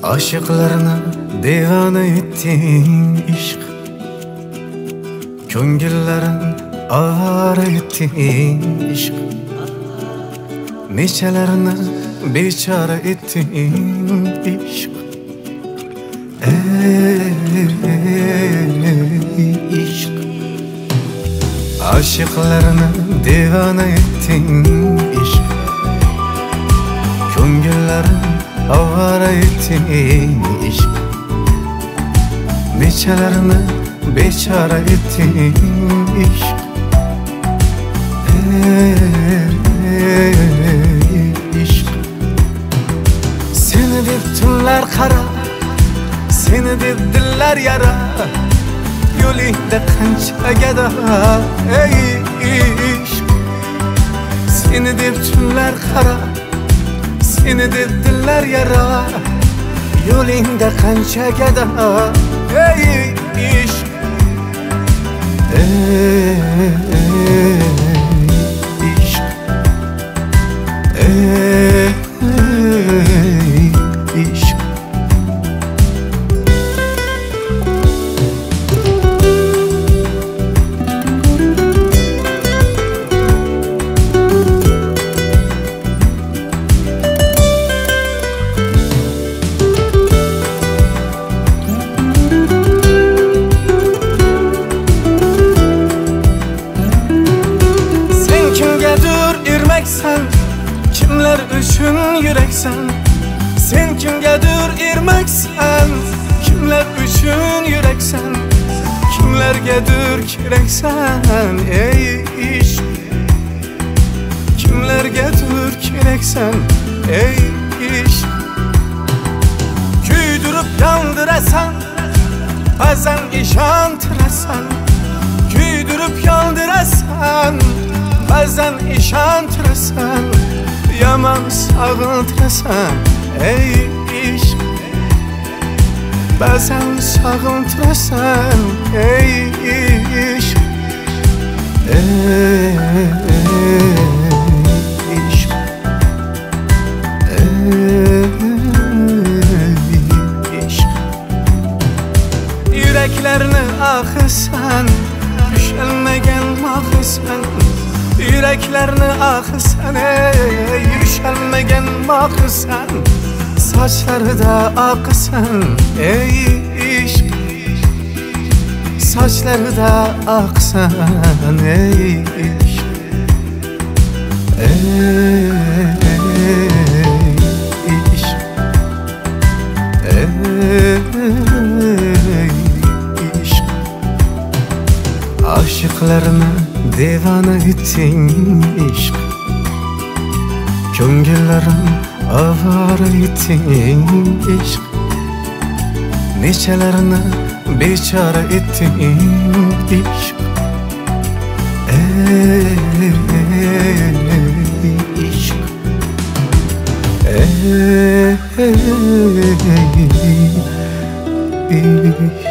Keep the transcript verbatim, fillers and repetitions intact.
Aşıklarını divane ettin ishq, ko'ngillerin avara ettin ishq, nechalarini bechora ettin ishq. Ey ishq, aşıklarını divane ettin ishq, ko'ngillerin avara ettin ishq, nechalarini bechora ettin ishq. Ey ishq, seni deb tunlar qara, seni deb dillar yara, yo'lingda qancha gado. Ey ishq, seni deb tunlar qara, seni deb dillar yara, yo'lingda qancha gado. Ey ishq, ey ishq, ey ishq. Kimler üçün yüreksen, sen kimgadir ermaksan, kimler üçün yüreksen, kimlergedir kereksen. Ey ishq, kimlergedir kereksen. Ey ishq, kuydirib yondırasan, bazen ishontırasan, kuydirib yondırasan, bazen ishontırasan, yaman sağıntırasan. Ey ishq, bazen sağıntırasan. Ey ishq, ey ishq, ey ishq. Yüreklerini akısan, düşelmegen mahısan, yüreklerini akısan. Ey yüşelmegen mahısan, saçları da akısan. Ey ishq, saçları da aksan. Ey ishq, ey ishq, ey ishq. Aşıklarını divane ettin ishq, ko'ngillerin avara ettin ishq, nechalarini bechora ettin ishq. Ey ishq, ey ishq.